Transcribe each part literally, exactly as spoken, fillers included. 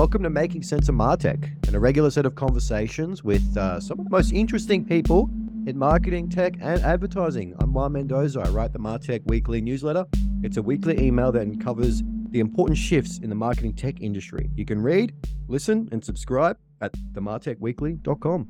welcome to Making Sense of MarTech, an irregular set of conversations with uh, some of the most interesting people in marketing, tech, and advertising. I'm Juan Mendoza. I write the MarTech Weekly newsletter. It's a weekly email that covers the important shifts in the marketing tech industry. You can read, listen, and subscribe at the martech weekly dot com.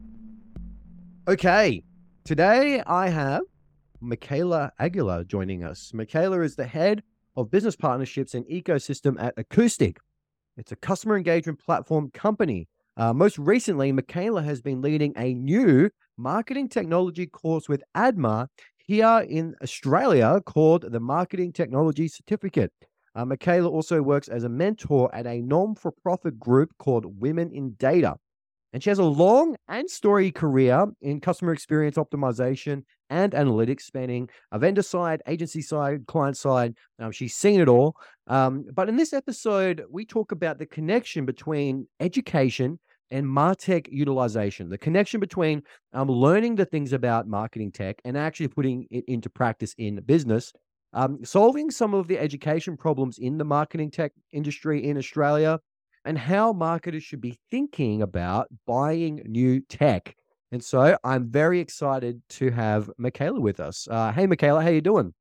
Okay, today I have Michaela Aguilar joining us. Michaela is the head of business partnerships and ecosystem at Acoustic. It's a customer engagement platform company. Uh, most recently, Michaela has been leading a new marketing technology course with A D M A here in Australia called the Marketing Technology Certificate. Uh, Michaela also works as a mentor at a non-for-profit group called Women in Data. And she has a long and storied career in customer experience optimization and analytics, spanning a vendor side, agency side, client side. Um, she's seen it all. Um, but in this episode, we talk about the connection between education and MarTech utilization, the connection between um, learning the things about marketing tech and actually putting it into practice in business, um, solving some of the education problems in the marketing tech industry in Australia, and how marketers should be thinking about buying new tech. And so I'm very excited to have Michaela with us. Uh, hey, Michaela, how you doing?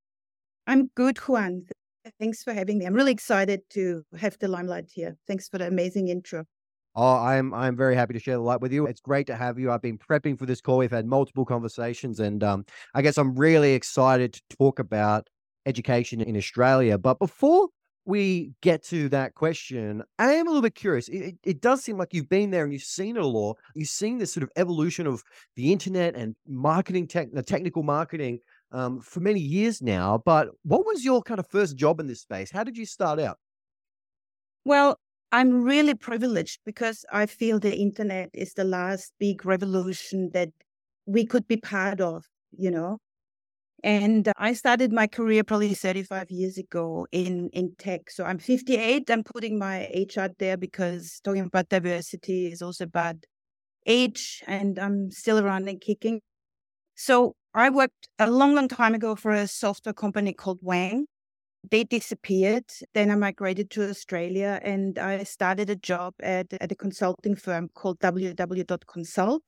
I'm good, Juan. Thanks for having me. I'm really excited to have the limelight here. Thanks for the amazing intro. Oh, I'm I'm very happy to share the light with you. It's great to have you. I've been prepping for this call. We've had multiple conversations, and um, I guess I'm really excited to talk about education in Australia. But before we get to that question, I am a little bit curious. It, it does seem like you've been there and you've seen it all. You've seen this sort of evolution of the internet and marketing tech, the technical marketing um, for many years now. But what was your kind of first job in this space? How did you start out? Well, I'm really privileged because I feel the internet is the last big revolution that we could be part of, you know. And I started my career probably thirty-five years ago in, in tech. So I'm fifty-eight. I'm putting my age out there because talking about diversity is also about age, and I'm still around and kicking. So I worked a long, long time ago for a software company called Wang. They disappeared. Then I migrated to Australia and I started a job at, at a consulting firm called W W dot consult.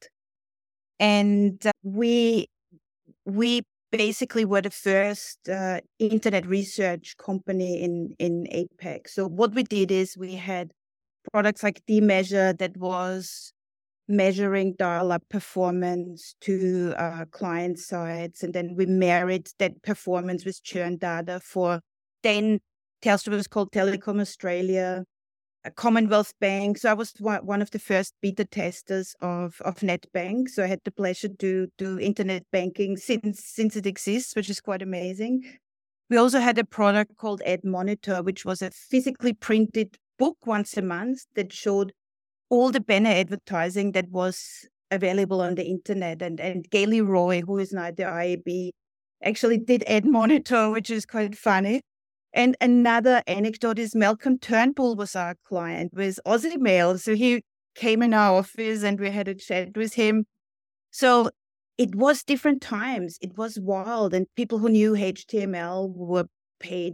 And uh, we we basically were the first uh, internet research company in, in APAC. So what we did is we had products like dMeasure that was measuring dial-up performance to uh, client sites. And then we married that performance with churn data for then Telstra was called Telecom Australia, a Commonwealth Bank. So I was one of the first beta testers of, of NetBank. So I had the pleasure to do internet banking since, since it exists, which is quite amazing. We also had a product called Ad Monitor, which was a physically printed book once a month that showed all the banner advertising that was available on the internet. And, and Gailey Roy, who is now at the I A B, actually did Ad Monitor, which is quite funny. And another anecdote is Malcolm Turnbull was our client with Aussie Mail. So he came in our office and we had a chat with him. So it was different times. It was wild. And people who knew H T M L were paid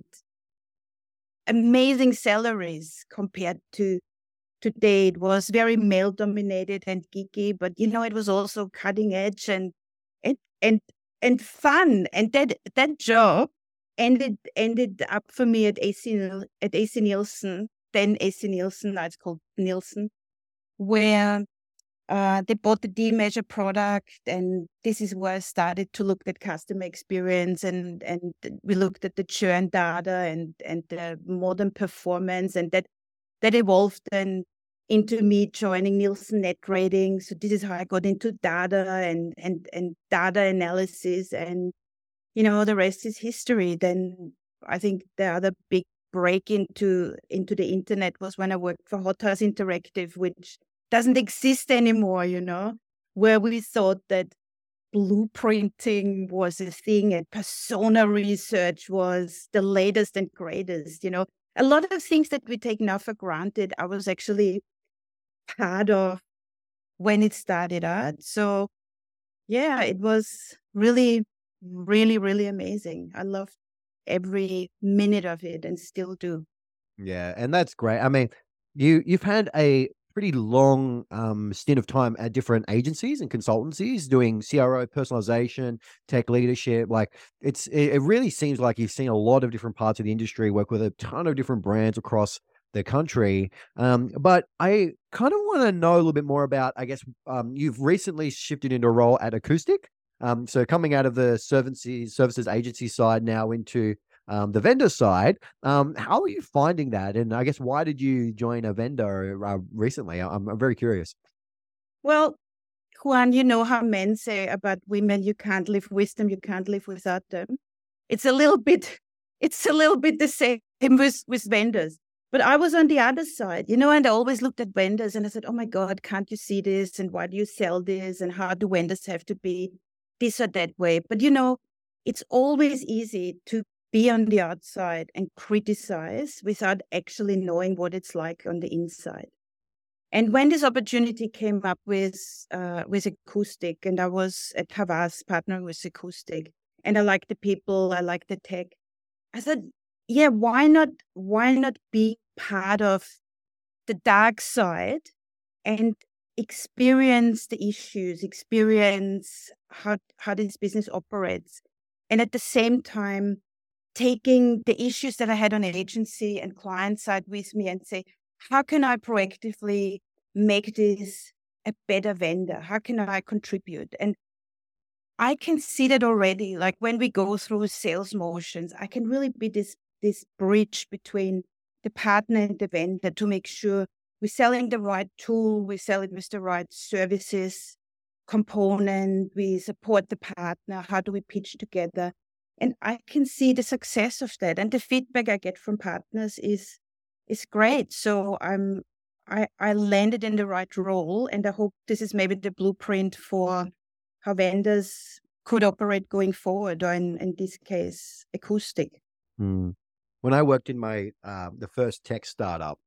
amazing salaries compared to today. It was very male dominated and geeky, but you know, it was also cutting edge and and and and fun. And that that job ended ended up for me at A C at A C Nielsen, then A C Nielsen, now it's called Nielsen, where uh, they bought the dMeasure product, and this is where I started to look at customer experience, and and we looked at the churn data and and the modern performance, and that that evolved then into me joining Nielsen Net Rating. So this is how I got into data and and and data analysis, and you know, the rest is history. Then I think the other big break into into the internet was when I worked for Hot House Interactive, which doesn't exist anymore, you know, where we thought that blueprinting was a thing and persona research was the latest and greatest, you know. A lot of things that we take now for granted, I was actually part of when it started out. So yeah, it was really, really, really amazing. I loved every minute of it and still do. Yeah, and that's great. I mean, You you've had a pretty long um, stint of time at different agencies and consultancies doing C R O, personalization, tech leadership. Like it's it, it really seems like you've seen a lot of different parts of the industry, work with a ton of different brands across the country. Um, but I kind of want to know a little bit more about, I guess, um, you've recently shifted into a role at Acoustic. Um, so coming out of the services services agency side now into um, the vendor side. Um, how are you finding that? And I guess why did you join a vendor uh, recently? I- I'm, I'm very curious. Well, Juan, you know how men say about women, you can't live with them, you can't live without them. It's a little bit, it's a little bit the same with, with vendors. But I was on the other side, you know, and I always looked at vendors and I said, oh my God, can't you see this? And why do you sell this? And how do vendors have to be this or that way? But, you know, it's always easy to be on the outside and criticize without actually knowing what it's like on the inside. And when this opportunity came up with uh, with Acoustic, and I was at Havas partner with Acoustic, and I like the people, I like the tech, I said, yeah, why not? Why not be part of the dark side and experience the issues, experience how how this business operates, and at the same time taking the issues that I had on agency and client side with me and say, how can I proactively make this a better vendor? How can I contribute? And I can see that already. Like when we go through sales motions, I can really be this this bridge between the partner and the vendor to make sure we're selling the right tool, we sell it with the right services component, we support the partner, how do we pitch together? And I can see the success of that. And the feedback I get from partners is is great. So I'm I, I landed in the right role, and I hope this is maybe the blueprint for how vendors could operate going forward, or in, in this case, Acoustic. Hmm. When I worked in my uh, the first tech startup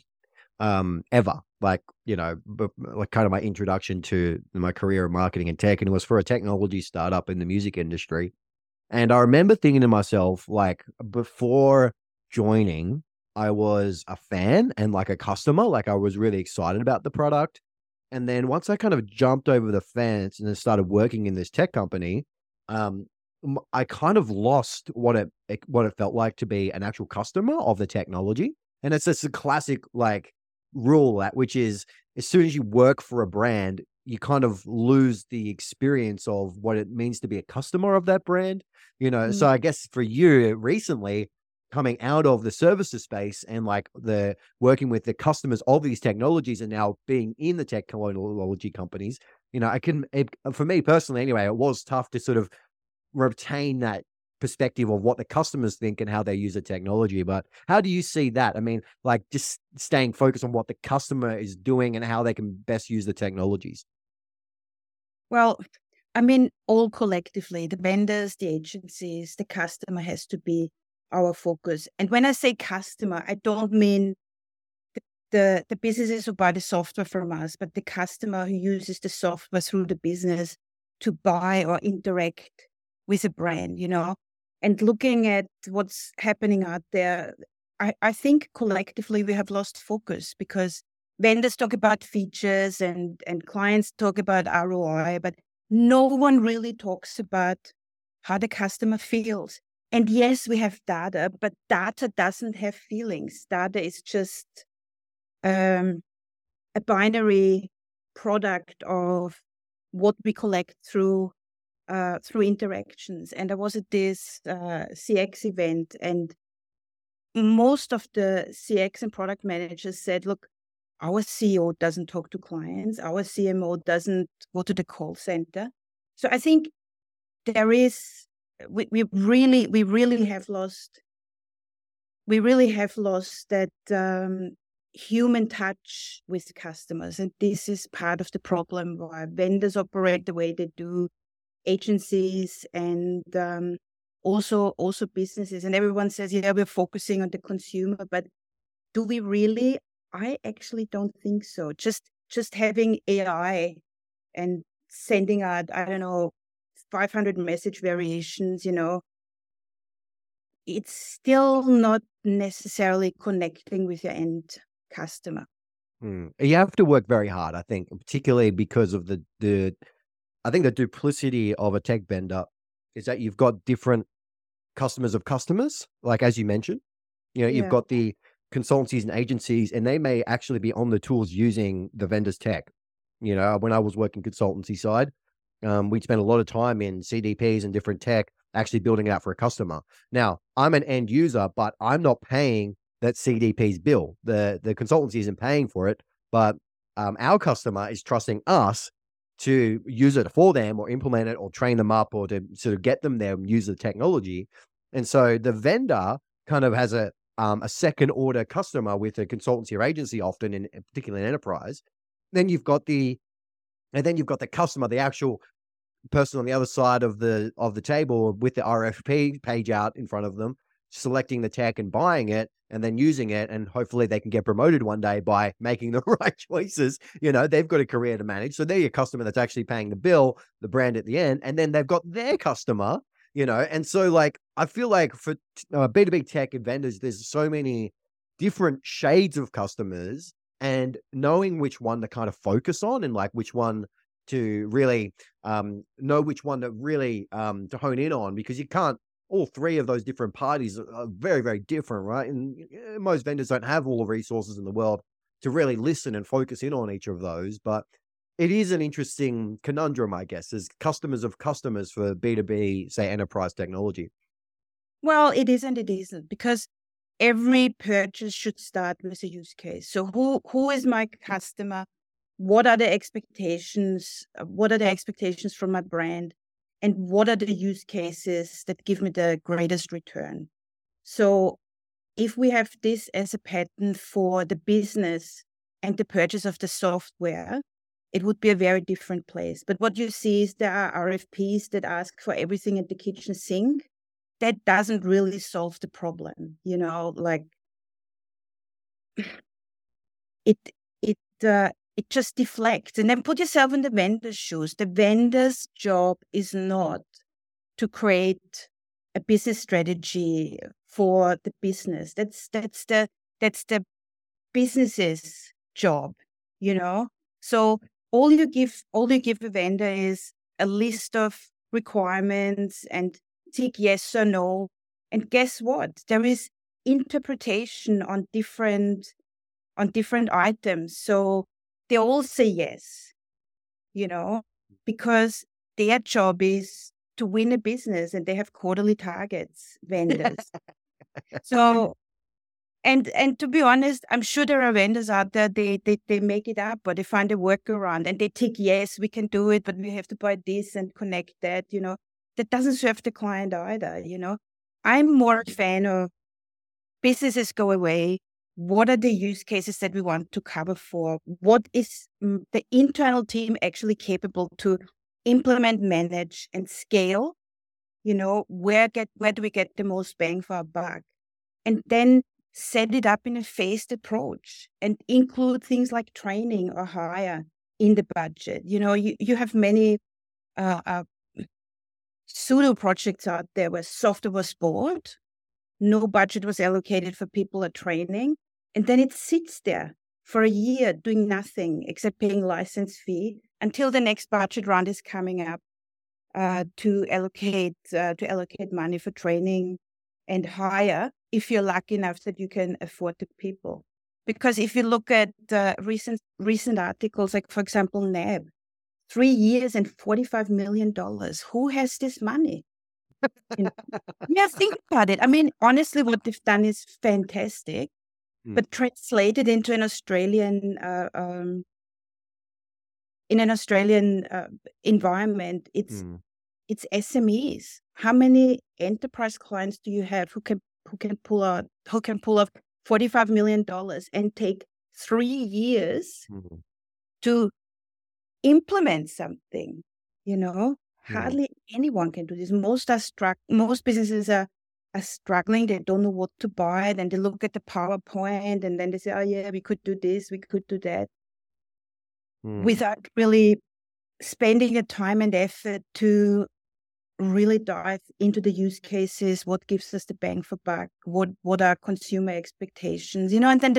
um, ever, like you know, b- like kind of my introduction to my career in marketing and tech, and it was for a technology startup in the music industry. And I remember thinking to myself, like, before joining, I was a fan and like a customer, like I was really excited about the product. And then once I kind of jumped over the fence and then started working in this tech company, um, m- I kind of lost what it, it what it felt like to be an actual customer of the technology. And it's just a classic like rule that which is as soon as you work for a brand, you kind of lose the experience of what it means to be a customer of that brand. You know, so Mm. I guess for you recently coming out of the services space and like the working with the customers of these technologies and now being in the technology companies, you know, I can, it, for me personally anyway, it was tough to sort of retain that perspective of what the customers think and how they use the technology. But how do you see that? I mean, like just staying focused on what the customer is doing and how they can best use the technologies. Well, I mean, all collectively, the vendors, the agencies, the customer has to be our focus. And when I say customer, I don't mean the, the, the businesses who buy the software from us, but the customer who uses the software through the business to buy or interact with a brand, you know? And looking at what's happening out there, I, I think collectively we have lost focus because vendors talk about features and, and clients talk about R O I, but no one really talks about how the customer feels. And yes, we have data, but data doesn't have feelings. Data is just um, a binary product of what we collect through uh, through interactions. And I was at this uh, C X event, and most of the C X and product managers said, look, our C E O doesn't talk to clients, our C M O doesn't go to the call center. So I think there is, we, we really, we really have lost, we really have lost that um, human touch with customers. And this is part of the problem why vendors operate the way they do, agencies and um, also also businesses. And everyone says, yeah, we're focusing on the consumer, but do we really? I actually don't think so. Just just having A I and sending out, I don't know, five hundred message variations, you know, it's still not necessarily connecting with your end customer. Mm. You have to work very hard, I think, particularly because of the the I think the duplicity of a tech vendor is that you've got different customers of customers, like as you mentioned. You know, you've Yeah. got the consultancies and agencies, and they may actually be on the tools using the vendor's tech. You know, when I was working consultancy side, um, we'd spend a lot of time in C D Ps and different tech actually building it out for a customer. Now, I'm an end user, but I'm not paying that C D P's bill. The the consultancy isn't paying for it, but um, our customer is trusting us to use it for them or implement it or train them up or to sort of get them there and use the technology. And so the vendor kind of has a um, a second order customer with a consultancy or agency, often in particularly in enterprise. Then you've got the and then you've got the customer, the actual person on the other side of the of the table with the R F P page out in front of them, selecting the tech and buying it and then using it, and hopefully they can get promoted one day by making the right choices. You know, they've got a career to manage. So they're your customer that's actually paying the bill, the brand at the end, and then they've got their customer, you know. And so like I feel like for uh, B two B tech and vendors, there's so many different shades of customers, and knowing which one to kind of focus on and like which one to really um, know which one to really um, to hone in on, because you can't, all three of those different parties are, are very, very different, right? And uh, most vendors don't have all the resources in the world to really listen and focus in on each of those. But it is an interesting conundrum, I guess, as customers of customers for B two B, say, enterprise technology. Well, it isn't, it isn't, because every purchase should start with a use case. So who who is my customer? What are the expectations? uh, What are the expectations from my brand? And what are the use cases that give me the greatest return? So if we have this as a pattern for the business and the purchase of the software, it would be a very different place. But what you see is there are R F Ps that ask for everything at the kitchen sink. That doesn't really solve the problem, you know, like it it uh, it just deflects. And then put yourself in the vendor's shoes. The vendor's job is not to create a business strategy for the business. That's that's the that's the business's job, you know. So all you give all you give a vendor is a list of requirements and tick yes or no. And guess what? There is interpretation on different on different items. So they all say yes, you know, because their job is to win a business and they have quarterly targets, vendors. So and and to be honest, I'm sure there are vendors out there, they they they make it up or they find a workaround and they tick yes, we can do it, but we have to buy this and connect that, you know. That doesn't serve the client either, you know. I'm more a fan of businesses go away. What are the use cases that we want to cover for? What is mm, the internal team actually capable to implement, manage, and scale? You know, where get where do we get the most bang for our buck? And then set it up in a phased approach and include things like training or hire in the budget. You know, you, you have many uh, uh, pseudo projects out there where software was bought, no budget was allocated for people or training, and then it sits there for a year doing nothing except paying license fee until the next budget round is coming up uh, to allocate uh, to allocate money for training and hire, if you're lucky enough that you can afford the people. Because if you look at uh, recent recent articles, like for example, N A B, three years and forty-five million dollars. Who has this money? You know? Yeah, think about it. I mean, honestly, what they've done is fantastic, Mm. but translated into an Australian uh, um, in an Australian uh, environment, it's Mm. it's S M Es. How many enterprise clients do you have who can who can pull out who can pull off forty-five million dollars and take three years Mm. to implement something? You know, Mm. hardly anyone can do this. Most are struck. Most businesses are are struggling. They don't know what to buy. Then they look at the PowerPoint and then they say, "Oh yeah, we could do this. We could do that," Mm. without really spending the time and effort to really dive into the use cases. What gives us the bang for buck? What what are consumer expectations? You know, and then the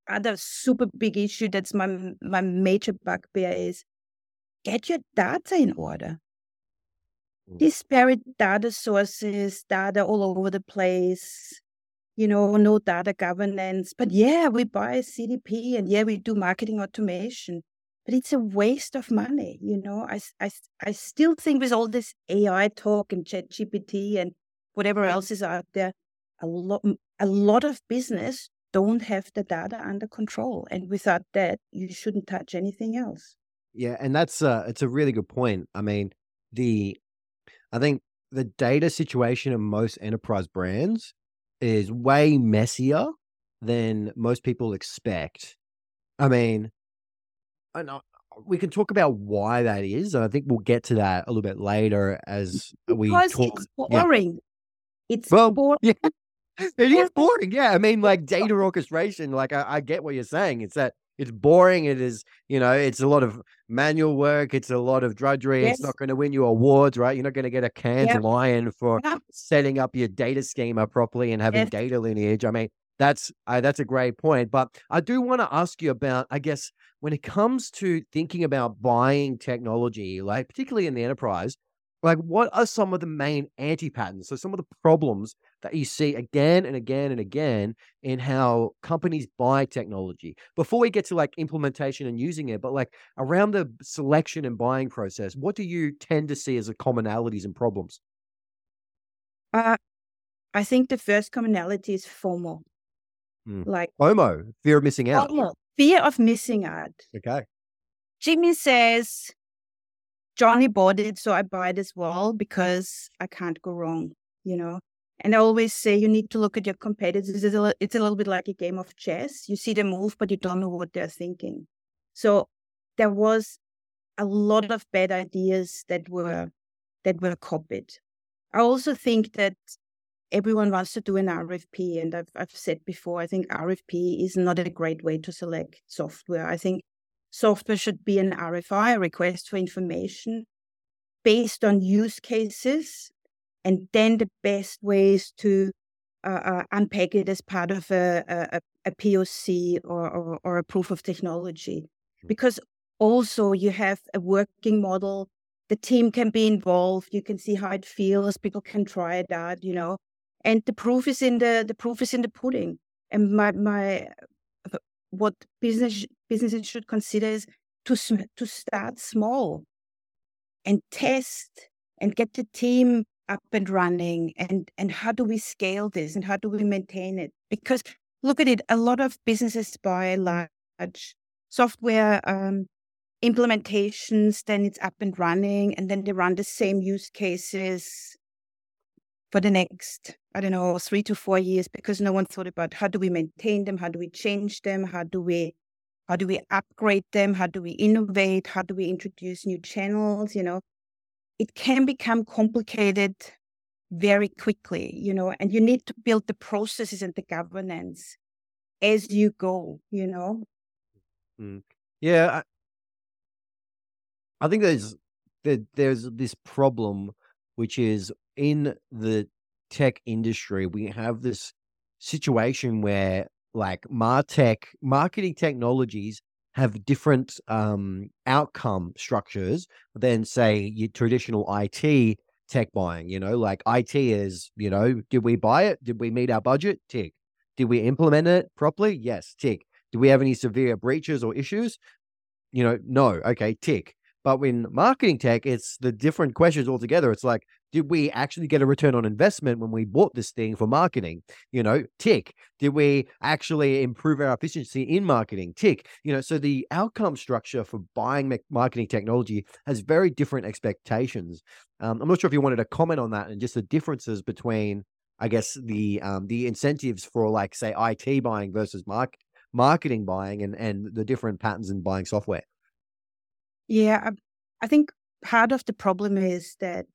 other super big issue that's my my major bugbear is get your data in order. Mm. Disparate data sources, data all over the place, you know, no data governance. But yeah, we buy C D P and yeah, we do marketing automation. But it's a waste of money, you know. I, I, I still think with all this A I talk and ChatGPT and whatever else is out there, a lot, a lot of business don't have the data under control. And without that, you shouldn't touch anything else. Yeah, and that's uh it's a really good point. I mean, the I think the data situation in most enterprise brands is way messier than most people expect. I mean, I know we can talk about why that is, and I think we'll get to that a little bit later as we Because talk. it's Yeah. boring. It's Well, boring. yeah, it is boring. Yeah, I mean, like data orchestration. Like, I, I get what you're saying. It's that it's boring. It is, you know, it's a lot of manual work. It's a lot of drudgery. It's Yes. not going to win you awards, right? You're not going to get a Cannes Yep. Lion for Yep. setting up your data schema properly and having Yes. data lineage. I mean, that's uh, that's a great point. But I do want to ask you about, I guess, when it comes to thinking about buying technology, like particularly in the enterprise, like what are some of the main anti-patterns? So some of the problems that you see again and again and again in how companies buy technology before we get to like implementation and using it, but like around the selection and buying process, what do you tend to see as the commonalities and problems? Uh, I think the first commonality is FOMO. Mm. Like FOMO, fear of missing out. FOMO, fear of missing out. Okay. Jimmy says, Johnny bought it, so I buy it as well because I can't go wrong, you know. And I always say you need to look at your competitors. It's a, li- it's a little bit like a game of chess. You see them move, but you don't know what they're thinking. So there was a lot of bad ideas that were that were copied. I also think that everyone wants to do an R F P, and I've I've said before, I think R F P is not a great way to select software. I think software should be an R F I, a request for information, based on use cases, and then the best ways to uh, uh, unpack it as part of a, a, a P O C or, or, or a proof of technology. Because also you have a working model, the team can be involved, you can see how it feels, people can try it out, you know, and the proof is in the the proof is in the pudding. And my my what business businesses should consider is to sm- to start small and test and get the team up and running, and and how do we scale this and how do we maintain it? Because look at it, a lot of businesses buy large software um, implementations, then it's up and running, and then they run the same use cases for the next, I don't know, three to four years because no one thought about how do we maintain them, how do we change them, how do we how do we upgrade them, how do we innovate, how do we introduce new channels, you know. It can become complicated very quickly, you know, and you need to build the processes and the governance as you go, you know. Mm. Yeah, I, I think there's there, there's this problem, which is in the tech industry, we have this situation where like martech marketing technologies have different um, outcome structures than say your traditional I T tech buying. You know, like I T is, you know, did we buy it? Did we meet our budget? Tick. Did we implement it properly? Yes, tick. Do we have any severe breaches or issues? You know, no. Okay, tick. But in marketing tech, it's the different questions altogether. It's like, did we actually get a return on investment when we bought this thing for marketing? You know, tick. Did we actually improve our efficiency in marketing? Tick. You know, so the outcome structure for buying me- marketing technology has very different expectations. Um, I'm not sure if you wanted to comment on that and just the differences between, I guess, the um, the incentives for like, say, I T buying versus mark- marketing buying and, and the different patterns in buying software. Yeah, I, I think part of the problem is that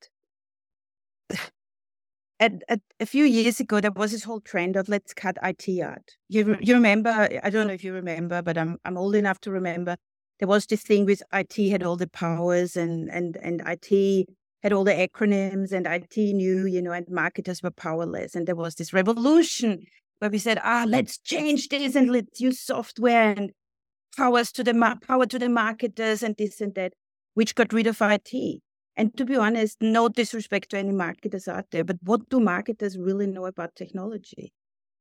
at, at a few years ago, there was this whole trend of let's cut I T out. You re- you remember? I don't know if you remember, but I'm I'm old enough to remember. There was this thing with I T had all the powers, and and and I T had all the acronyms, and I T knew, you know, and marketers were powerless. And there was this revolution where we said, ah, let's change this and let's use software and powers to the ma- power to the marketers and this and that, which got rid of I T. And to be honest, no disrespect to any marketers out there, but what do marketers really know about technology?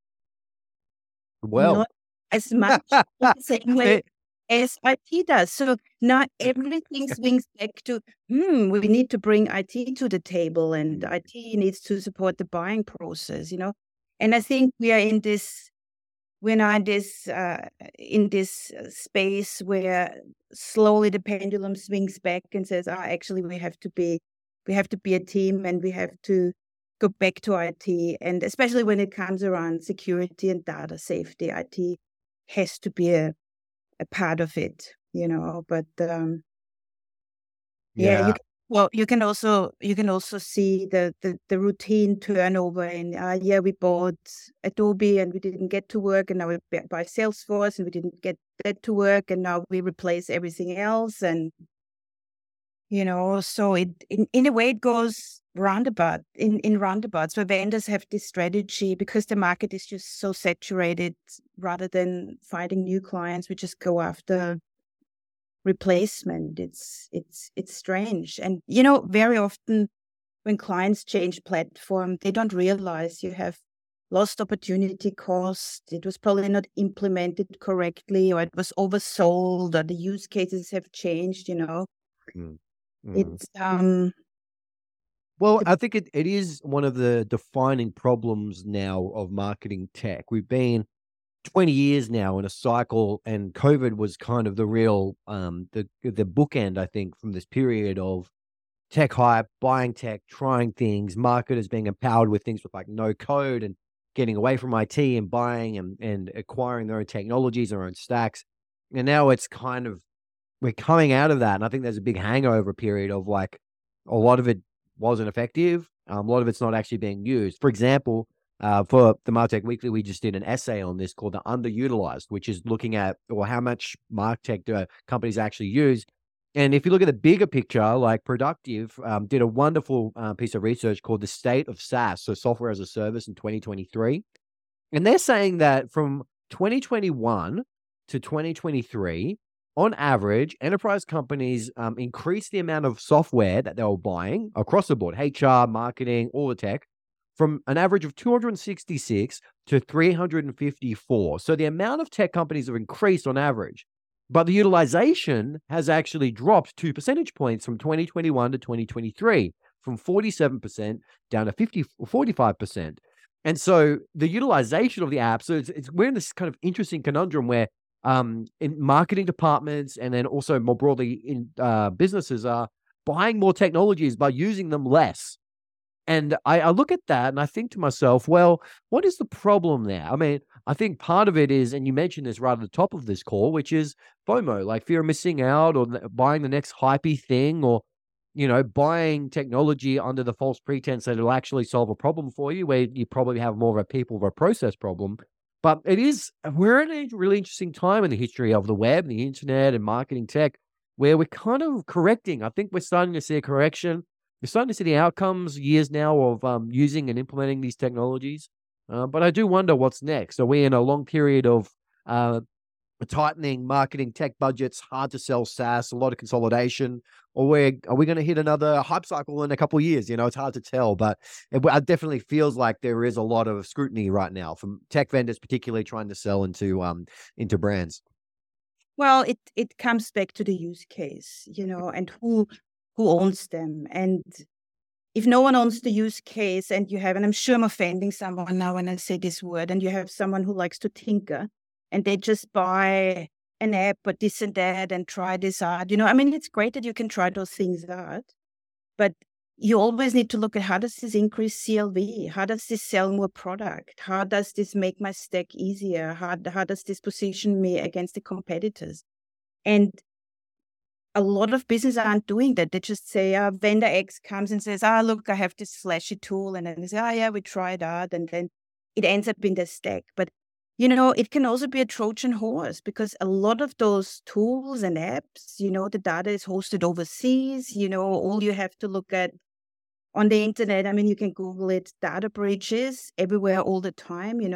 Well, Not as much in the same way it- as I T does. So now everything swings back to, hmm, we need to bring I T to the table, and I T needs to support the buying process, you know. And I think we are in this, we're now in this, uh, in this uh, space where slowly the pendulum swings back and says, ah, actually, we have to be, we have to be a team, and we have to go back to I T. And especially when it comes around security and data safety, I T has to be a, a part of it, you know. But um, yeah, you yeah. can, well, you can also you can also see the the, the routine turnover. And uh, yeah, we bought Adobe and we didn't get to work, and now we bu- buy Salesforce and we didn't get that to work, and now we replace everything else. And you know, so it in, in a way it goes roundabout in in roundabouts where vendors have this strategy because the market is just so saturated. Rather than finding new clients, we just go after replacement. It's it's it's strange. And you know, very often when clients change platform, they don't realize you have lost opportunity cost. It was probably not implemented correctly, or it was oversold, or the use cases have changed, you know. Mm, mm. It's um Well, the- I think it, it is one of the defining problems now of marketing tech. We've been twenty years now in a cycle, and COVID was kind of the real um the the bookend, I think, from this period of tech hype, buying tech, trying things, marketers being empowered with things with like no code and getting away from I T and buying and, and acquiring their own technologies, their own stacks. And now it's kind of we're coming out of that. And I think there's a big hangover period of like a lot of it wasn't effective. Um, a lot of it's not actually being used. For example, uh, for the Martech Weekly, we just did an essay on this called the underutilized, which is looking at or how much Martech do companies actually use. And if you look at the bigger picture, like Productive um, did a wonderful uh, piece of research called the State of SaaS, so software as a service in twenty twenty-three. And they're saying that from twenty twenty-one to twenty twenty-three, on average, enterprise companies um, increased the amount of software that they were buying across the board, H R, marketing, all the tech, from an average of two hundred sixty-six to three hundred fifty-four. So the amount of tech companies have increased on average, but the utilization has actually dropped two percentage points from twenty twenty-one to twenty twenty-three, from forty-seven percent down to fifty, forty-five percent. And so the utilization of the app, so it's, it's we're in this kind of interesting conundrum where um, in marketing departments and then also more broadly in uh, businesses are buying more technologies by using them less. And I, I look at that and I think to myself, well, what is the problem there? I mean, I think part of it is, and you mentioned this right at the top of this call, which is FOMO, like fear of missing out or th- buying the next hypey thing, or you know, buying technology under the false pretense that it'll actually solve a problem for you, where you probably have more of a people or a process problem. But it is, we're in a really interesting time in the history of the web, the internet, and marketing tech, where we're kind of correcting. I think we're starting to see a correction. We're starting to see the outcomes years now of um, using and implementing these technologies. Uh, but I do wonder what's next. Are we in a long period of uh, tightening marketing tech budgets, hard to sell SaaS, a lot of consolidation, or we're, are we going to hit another hype cycle in a couple of years? You know, it's hard to tell, but it, it definitely feels like there is a lot of scrutiny right now from tech vendors, particularly trying to sell into um into brands. well, it it comes back to the use case, you know, and who who owns them. And if no one owns the use case, and you have, and I'm sure I'm offending someone now when I say this word, and you have someone who likes to tinker and they just buy an app or this and that and try this out, you know, I mean, it's great that you can try those things out, but you always need to look at how does this increase C L V? How does this sell more product? How does this make my stack easier? How, how does this position me against the competitors? And a lot of businesses aren't doing that. They just say, uh, vendor X comes and says, ah, look, I have this flashy tool. And then they say, oh, yeah, we tried out. And then it ends up in the stack. But, you know, it can also be a Trojan horse because a lot of those tools and apps, you know, the data is hosted overseas. You know, all you have to look at on the internet, I mean, you can Google it, data breaches everywhere all the time, you know.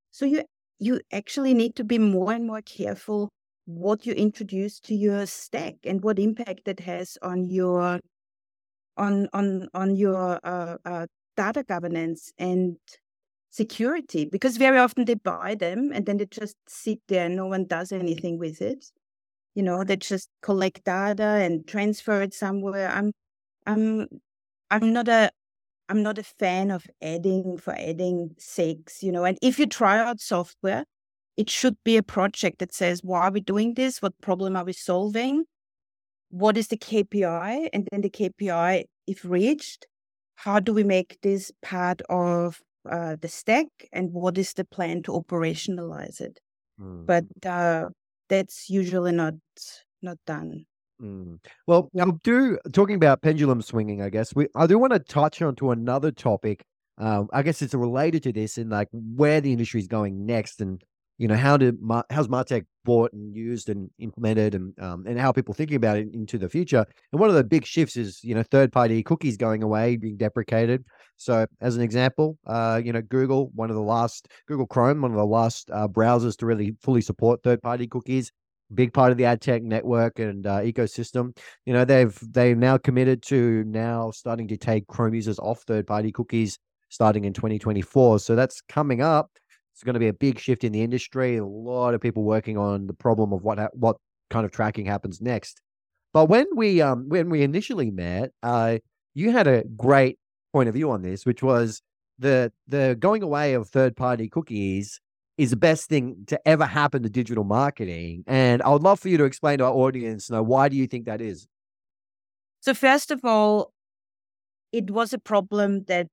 So you you actually need to be more and more careful what you introduce to your stack and what impact that has on your on on on your uh, uh, data governance and security, because very often they buy them and then they just sit there and no one does anything with it. You know, they just collect data and transfer it somewhere. I'm I'm I'm not a I'm not a fan of adding for adding sakes, you know. And if you try out software, it should be a project that says, why are we doing this? What problem are we solving? What is the K P I? And then the K P I, if reached, how do we make this part of uh, the stack? And what is the plan to operationalize it? Mm. But uh, that's usually not not done. Mm. Well, I'll do talking about pendulum swinging. I guess we. I do want to touch on to another topic. Um, I guess it's related to this, in like where the industry is going next, and you know how did Mar- how's Martech bought and used and implemented, and um, and how people thinking about it into the future. And one of the big shifts is you know third party cookies going away, being deprecated. So, as an example, uh, you know Google, one of the last Google Chrome, one of the last uh, browsers to really fully support third party cookies. Big part of the ad tech network and uh, ecosystem. You know, they've they've now committed to now starting to take Chrome users off third party cookies starting in twenty twenty-four. So that's coming up. It's going to be a big shift in the industry. A lot of people working on the problem of what ha- what kind of tracking happens next. But when we um when we initially met, uh, you had a great point of view on this, which was the the going away of third party cookies is the best thing to ever happen to digital marketing. And I would love for you to explain to our audience, you know, why do you think that is? So first of all, it was a problem that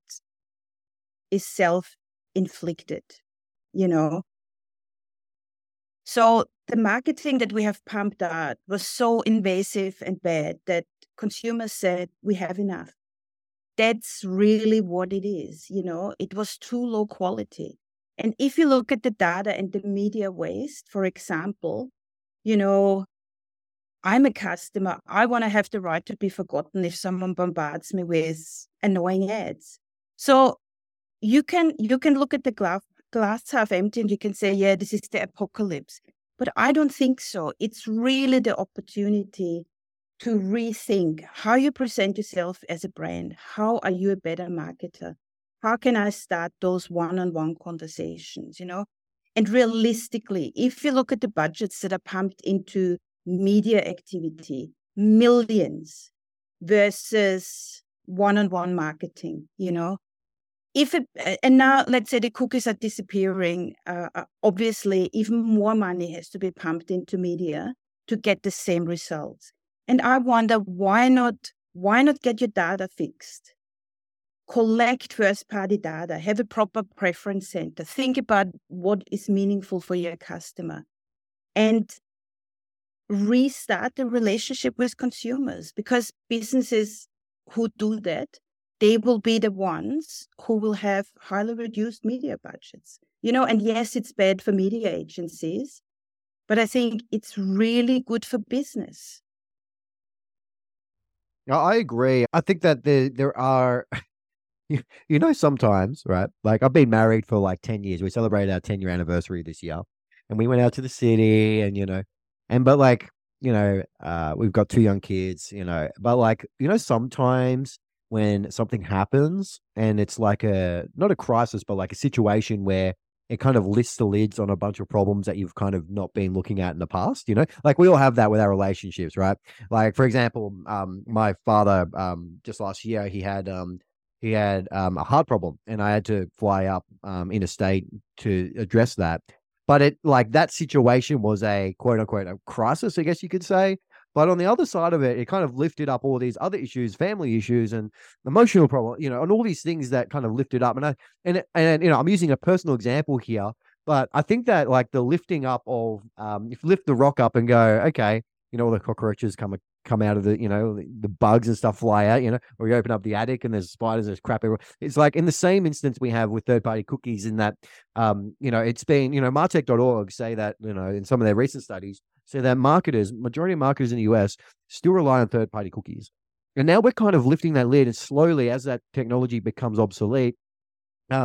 is self-inflicted, you know. So the marketing that we have pumped out was so invasive and bad that consumers said, we have enough. That's really what it is, you know. It was too low quality. And if you look at the data and the media waste, for example, you know, I'm a customer. I want to have the right to be forgotten if someone bombards me with annoying ads. So you can you can look at the glass, glass half empty and you can say, yeah, this is the apocalypse. But I don't think so. It's really the opportunity to rethink how you present yourself as a brand. How are you a better marketer? How can I start those one-on-one conversations, you know? And realistically, if you look at the budgets that are pumped into media activity, millions versus one-on-one marketing, you know? If it, and now let's say the cookies are disappearing, uh, obviously even more money has to be pumped into media to get the same results. And I wonder, why not, why not get your data fixed? Collect first-party data, have a proper preference center, think about what is meaningful for your customer, and restart the relationship with consumers, because businesses who do that, they will be the ones who will have highly reduced media budgets. You know, and yes, it's bad for media agencies, but I think it's really good for business. Yeah, I agree. I think that there there are, you, you know, sometimes, right? Like I've been married for like ten years. We celebrated our ten year anniversary this year, and we went out to the city, and you know, and but like you know, uh, we've got two young kids, you know, but like you know, sometimes when something happens and it's like a not a crisis, but like a situation where it kind of lifts the lids on a bunch of problems that you've kind of not been looking at in the past, you know, like we all have that with our relationships, right? Like for example, um, my father, um, just last year he had um he had um, a heart problem, and I had to fly up um, interstate to address that. But it like that situation was a quote unquote a crisis, I guess you could say. But on the other side of it, it kind of lifted up all these other issues, family issues, and emotional problem, you know, and all these things that kind of lifted up. And I and and you know, I'm using a personal example here, but I think that like the lifting up of um, if you lift the rock up and go, okay, you know, all the cockroaches come come out of the, you know, the, the bugs and stuff fly out, you know, or you open up the attic and there's spiders, there's crap everywhere. It's like in the same instance we have with third party cookies, in that, um, you know, it's been, you know, martech dot org say that, you know, in some of their recent studies, say that marketers, majority of marketers in the U S still rely on third party cookies. And now we're kind of lifting that lid, and slowly as that technology becomes obsolete, um,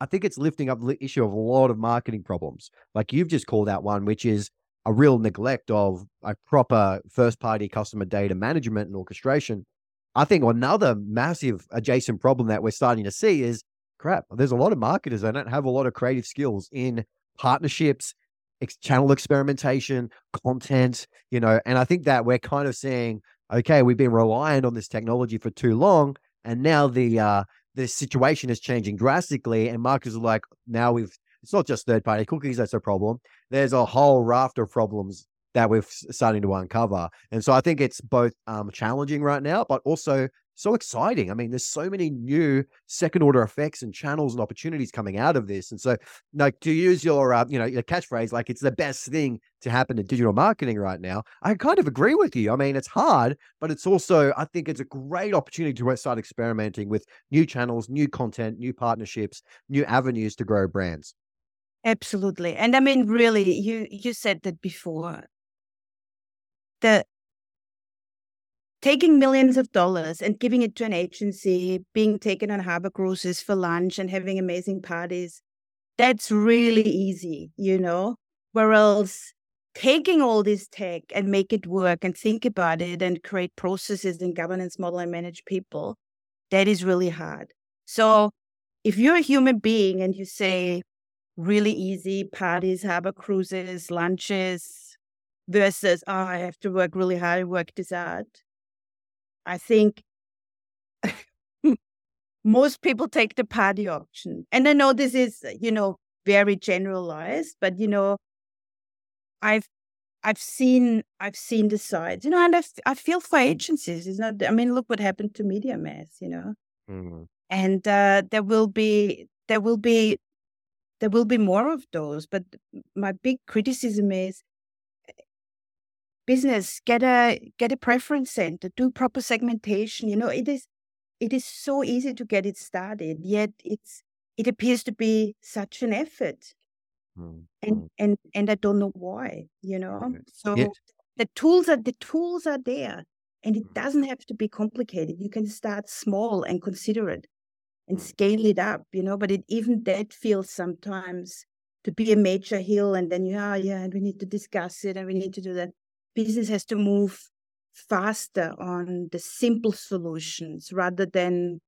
I think it's lifting up the issue of a lot of marketing problems. Like you've just called out one, which is a real neglect of a proper first-party customer data management and orchestration. I think another massive adjacent problem that we're starting to see is, crap, there's a lot of marketers that don't have a lot of creative skills in partnerships, ex- channel experimentation, content, you know, and I think that we're kind of saying, okay, we've been reliant on this technology for too long, and now the uh, the situation is changing drastically, and marketers are like, now we've, it's not just third-party cookies that's a problem. There's a whole raft of problems that we're starting to uncover. And so I think it's both um, challenging right now, but also so exciting. I mean, there's so many new second order effects and channels and opportunities coming out of this. And so, like, to use your, uh, you know, your catchphrase, like it's the best thing to happen to digital marketing right now, I kind of agree with you. I mean, it's hard, but it's also, I think it's a great opportunity to start experimenting with new channels, new content, new partnerships, new avenues to grow brands. Absolutely. And I mean, really, you you said that before. The taking millions of dollars and giving it to an agency, being taken on harbor cruises for lunch and having amazing parties, that's really easy, you know? Whereas taking all this tech and make it work and think about it and create processes and governance model and manage people, that is really hard. So if you're a human being and you say really easy parties, harbor cruises, lunches, versus, oh, I have to work really hard and work this out, I think most people take the party option. And I know this is, you know, very generalized, but, you know, I've I've seen I've seen the sides, you know, and I, f- I feel for agencies. It's not, I mean, look what happened to Media Mass, you know, Mhm. and uh, there will be there will be there will be more of those. But my big criticism is business, get a get a preference center, do proper segmentation. You know, it is it is so easy to get it started, yet it's it appears to be such an effort. Mm, And mm. and and I don't know why, you know. Yeah. So the tools are the tools are there, and it Mm, doesn't have to be complicated. You can start small and consider it and mm, scale it up, you know. But it even that feels sometimes to be a major hill, and then yeah, yeah, and we need to discuss it and we need to do that. Business has to move faster on the simple solutions rather than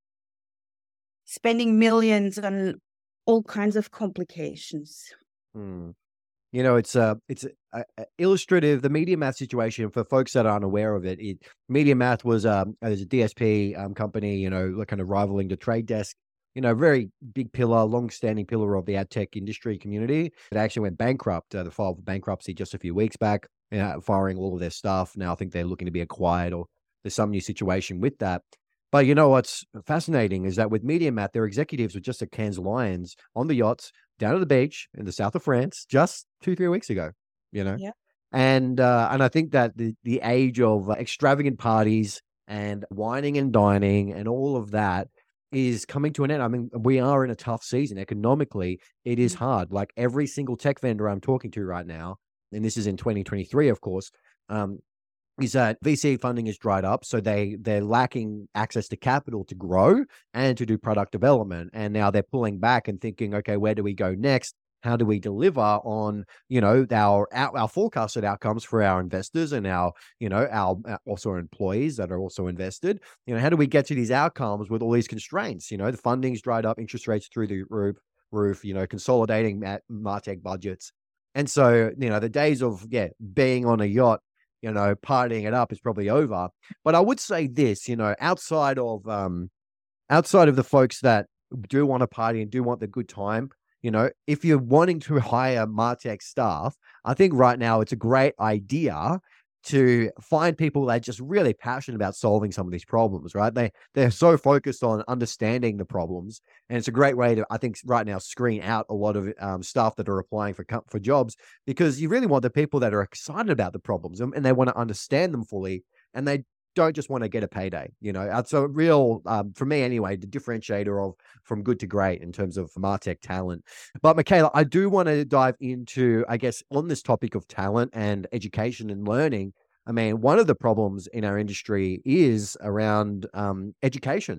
spending millions on all kinds of complications. mm. You know, it's uh, it's uh, uh, illustrative. The Media Math situation for folks that are unaware of it. it Media Math was um, as a D S P um, company, you know, like kind of rivaling the Trade Desk. You know, very big pillar, long-standing pillar of the ad tech industry community. It actually went bankrupt. Uh, they filed for bankruptcy just a few weeks back, uh, firing all of their staff. Now I think they're looking to be acquired, or there's some new situation with that. But you know what's fascinating is that with Media Math, their executives were just at Cannes Lions on the yachts down at the beach in the south of France just two, three weeks ago, you know? Yeah. And uh, and I think that the the age of extravagant parties and wining and dining and all of that is coming to an end. I mean, we are in a tough season economically. It is Mm. hard. Like every single tech vendor I'm talking to right now, and this is in twenty twenty-three, of course, um, is that V C funding is dried up, so they they're lacking access to capital to grow and to do product development. And now they're pulling back and thinking, okay, where do we go next? How do we deliver on, you know, our our, our forecasted outcomes for our investors and our, you know, our uh, also our employees that are also invested? You know, how do we get to these outcomes with all these constraints? You know, the funding's dried up, interest rates through the roof, roof. You know, consolidating at MarTech budgets, and so you know the days of yeah being on a yacht, you know, partying it up is probably over. But I would say this, you know, outside of um outside of the folks that do want to party and do want the good time, you know, if you're wanting to hire MarTech staff, I think right now it's a great idea to find people that are just really passionate about solving some of these problems, right? They they're so focused on understanding the problems, and it's a great way to, I think, right now screen out a lot of um, staff that are applying for co- for jobs, because you really want the people that are excited about the problems and, and they want to understand them fully, and they don't just want to get a payday. You know, it's a real, um, for me anyway, the differentiator of from good to great in terms of MarTech talent. But Michaela, I do want to dive into, I guess, on this topic of talent and education and learning. I mean, one of the problems in our industry is around um, education.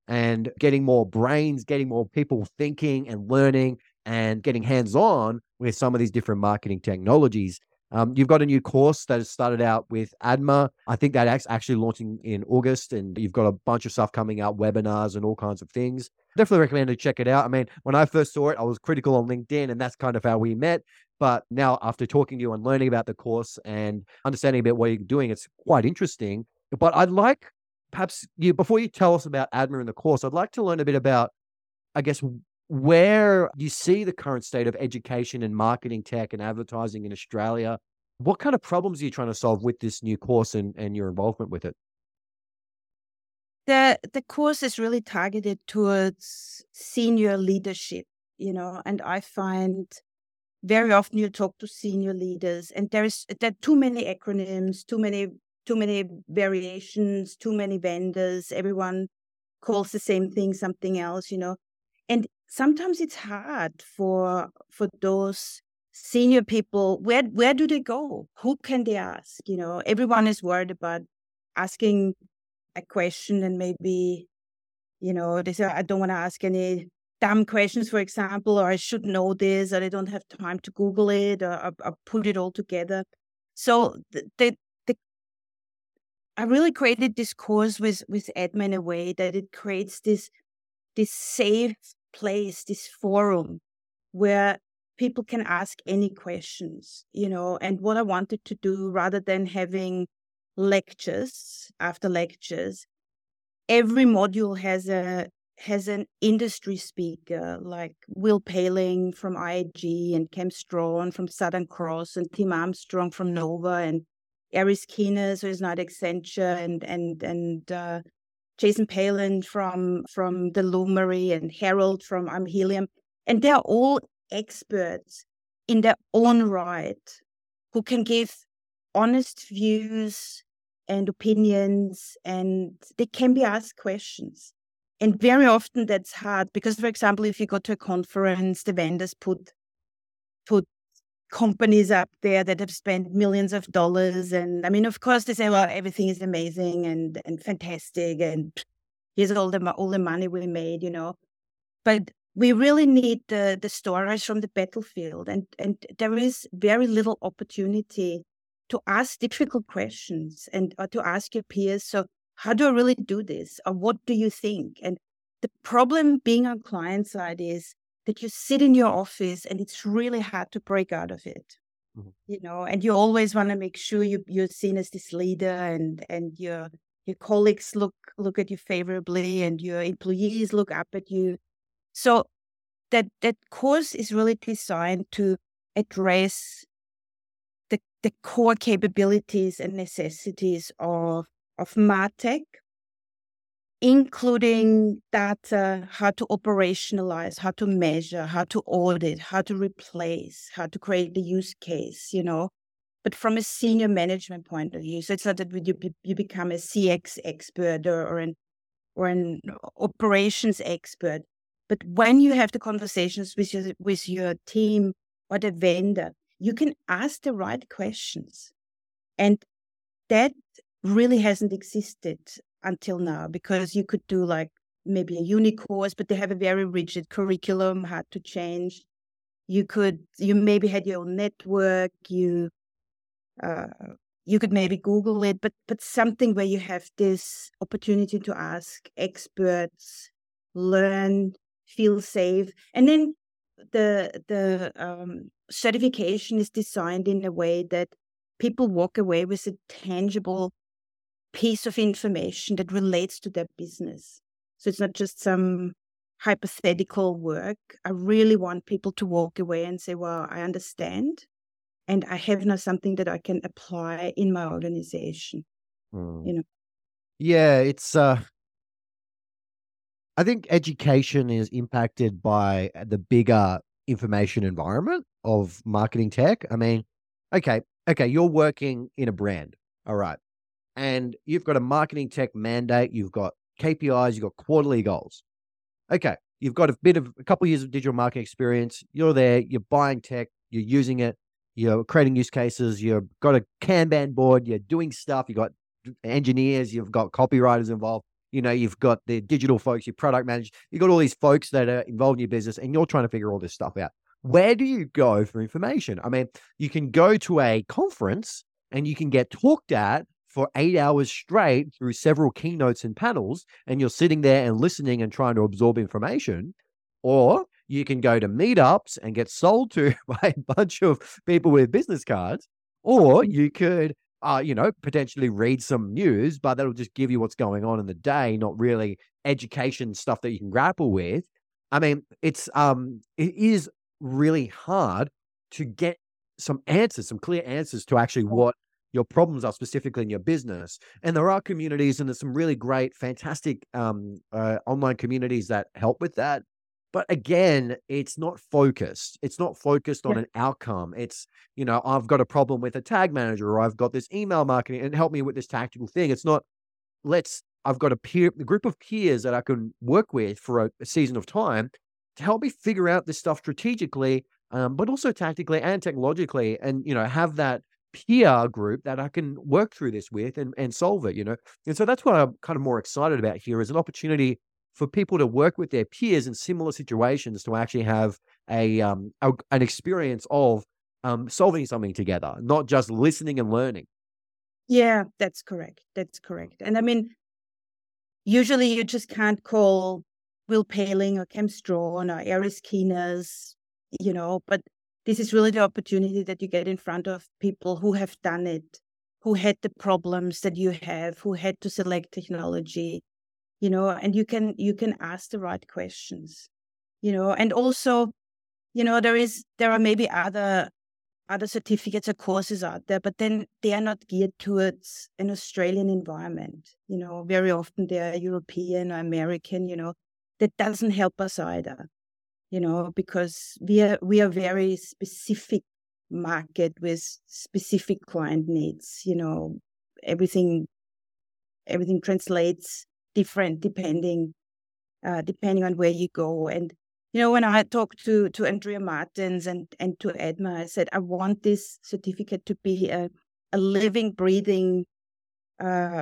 and getting more brains, getting more people thinking and learning and getting hands-on with some of these different marketing technologies. Um, you've got a new course that has started out with Adma. I think that's actually launching in August, and you've got a bunch of stuff coming out, webinars and all kinds of things. Definitely recommend to check it out. I mean, when I first saw it, I was critical on LinkedIn, and that's kind of how we met. But now, after talking to you and learning about the course and understanding about what you're doing, it's quite interesting. But I'd like, perhaps you, before you tell us about Adma and the course, I'd like to learn a bit about, I guess, where you see the current state of education and marketing tech and advertising in Australia. What kind of problems are you trying to solve with this new course and, and your involvement with it? The the course is really targeted towards senior leadership, you know, and I find very often you talk to senior leaders and there's there are too many acronyms, too many too many variations, too many vendors, everyone calls the same thing something else, you know. And sometimes it's hard for for those senior people. Where where do they go? Who can they ask? You know, everyone is worried about asking a question and maybe, you know, they say, I don't want to ask any dumb questions, for example, or I should know this, or I don't have time to Google it, or, or, or put it all together. So the, the, the, I really created this course with, with Adma in a way that it creates this, this safe place, this forum where people can ask any questions, you know, and what I wanted to do rather than having lectures after lectures, every module has a has an industry speaker like Will Paling from I A G and Cam Strawn from Southern Cross and Tim Armstrong from Nova and Aris Keener, who is now at Accenture, and and and uh, Jason Palin from from the Lumery and Harold from I'm Helium, and they're all experts in their own right who can give honest views and opinions, and they can be asked questions. And very often that's hard because, for example, if you go to a conference, the vendors put put companies up there that have spent millions of dollars. And I mean, of course, they say, well, everything is amazing and, and fantastic. And here's all the, all the money we made, you know. But we really need the, the stories from the battlefield. And, and there is very little opportunity to ask difficult questions and or to ask your peers, so how do I really do this? Or what do you think? And the problem being on client side is that you sit in your office and it's really hard to break out of it. Mm-hmm. You know, and you always want to make sure you, you're seen as this leader, and, and your your colleagues look look at you favorably and your employees look up at you. So that that course is really designed to address the, the core capabilities and necessities of, of MarTech, including data, how to operationalize, how to measure, how to audit, how to replace, how to create the use case, you know, but from a senior management point of view. So it's not that you, you become a C X expert or, or, an, or an operations expert, but when you have the conversations with your, with your team or the vendor, you can ask the right questions. And that really hasn't existed until now, because you could do like maybe a uni course, but they have a very rigid curriculum, hard to change. You could, you maybe had your own network, you uh, you could maybe Google it, but but something where you have this opportunity to ask experts, learn, feel safe. And then the the um, certification is designed in a way that people walk away with a tangible piece of information that relates to their business. So it's not just some hypothetical work. I really want people to walk away and say, well, I understand, and I have now something that I can apply in my organization. Mm. You know? Yeah, it's uh I think education is impacted by the bigger information environment of marketing tech. I mean, okay, okay, you're working in a brand, all right, and you've got a marketing tech mandate, you've got K P Is, you've got quarterly goals. Okay, you've got a bit of a couple of years of digital marketing experience, you're there, you're buying tech, you're using it, you're creating use cases, you've got a Kanban board, you're doing stuff, you've got engineers, you've got copywriters involved. You know, you've got the digital folks, your product managers, you've got all these folks that are involved in your business, and you're trying to figure all this stuff out. Where do you go for information? I mean, you can go to a conference and you can get talked at for eight hours straight through several keynotes and panels, and you're sitting there and listening and trying to absorb information. Or you can go to meetups and get sold to by a bunch of people with business cards. Or you could, uh, you know, potentially read some news, but that'll just give you what's going on in the day, not really education stuff that you can grapple with. I mean, it's um, it is really hard to get some answers, some clear answers to actually what your problems are specifically in your business. And there are communities, and there's some really great, fantastic um, uh, online communities that help with that. But again, it's not focused. It's not focused on Yeah. an outcome. It's, you know, I've got a problem with a tag manager, or I've got this email marketing, and help me with this tactical thing. It's not, let's, I've got a peer, a group of peers that I can work with for a, a season of time to help me figure out this stuff strategically, um, but also tactically and technologically, and, you know, have that peer group that I can work through this with and, and solve it, you know? And so that's what I'm kind of more excited about here, is an opportunity for people to work with their peers in similar situations to actually have a, um, a an experience of um, solving something together, not just listening and learning. Yeah, that's correct. That's correct. And I mean, usually you just can't call Will Paling or Cam Strawn or Aris Keeners, you know, but this is really the opportunity that you get in front of people who have done it, who had the problems that you have, who had to select technology, you know, and you can you can ask the right questions, you know, and also, you know, there is there are maybe other other certificates or courses out there, but then they are not geared towards an Australian environment. You know, very often they are European or American, you know, that doesn't help us either, you know, because we are, we are very specific market with specific client needs, you know, everything, everything translates different depending, uh, depending on where you go. And you know, when I talked to, to Andrea Martens and, and to Edma, I said, I want this certificate to be a, a living, breathing uh,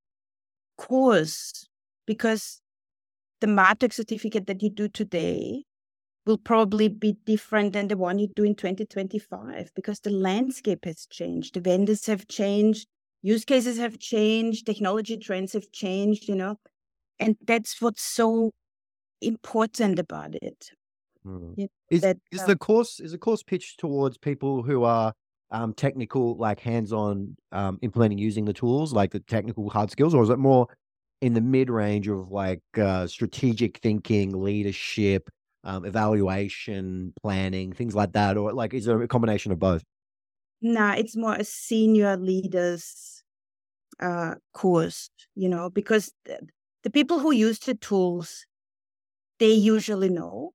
course, because the MarTech certificate that you do today will probably be different than the one you do in twenty twenty-five, because the landscape has changed. The vendors have changed, use cases have changed, technology trends have changed, you know, and that's what's so important about it. Mm. You know, Is that is uh, the course is the course pitched towards people who are um, technical, like hands-on, um, implementing using the tools, like the technical hard skills, or is it more in the mid-range of like uh, strategic thinking, leadership, um, evaluation, planning, things like that, or like is it a combination of both? nah, it's more a senior leaders uh, course, you know, because the, the people who use the tools, they usually know.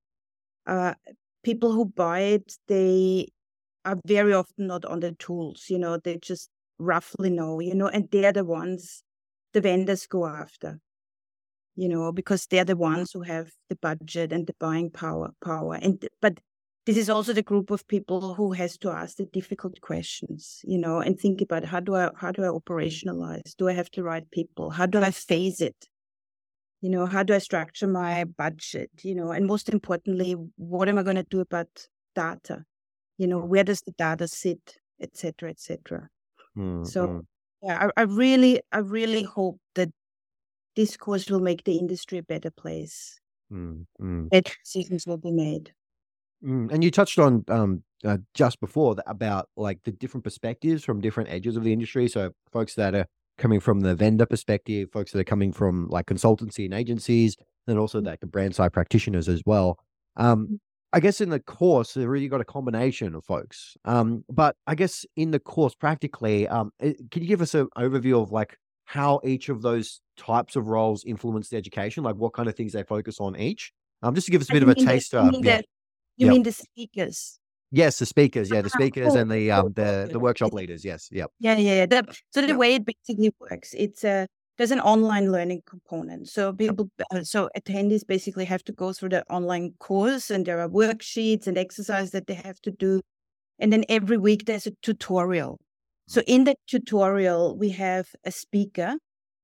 Uh, people who buy it, they are very often not on the tools, you know, they just roughly know, you know, and they're the ones the vendors go after, you know, because they're the ones who have the budget and the buying power power. And but this is also the group of people who has to ask the difficult questions, you know, and think about how do I how do I operationalize? Do I have the right people? How do I phase it? You know, how do I structure my budget? You know, and most importantly, what am I going to do about data? You know, where does the data sit, et cetera, et cetera. Mm, So mm, yeah, I, I really, I really hope that this course will make the industry a better place. mm, mm. Better decisions will be made. Mm, and you touched on um, uh, just before that about like the different perspectives from different edges of the industry. So folks that are coming from the vendor perspective, folks that are coming from like consultancy and agencies, and also like the brand side practitioners as well. Um, I guess in the course, they really got a combination of folks. Um, but I guess in the course, practically, um, it- can you give us an overview of like how each of those types of roles influence the education? Like what kind of things they focus on each? Um, just to give us a And bit you of a mean the, you taster. mean Yeah. the, you Yep. mean the speakers? Yes, the speakers. Yeah, the Ah, speakers cool, and the cool, um cool, the the good. workshop leaders. Yes. Yep. Yeah, yeah, yeah. The, so the Yep. way it basically works, it's a there's an online learning component. So people, uh, so attendees basically have to go through the online course, and there are worksheets and exercises that they have to do, and then every week there's a tutorial. So in the tutorial, we have a speaker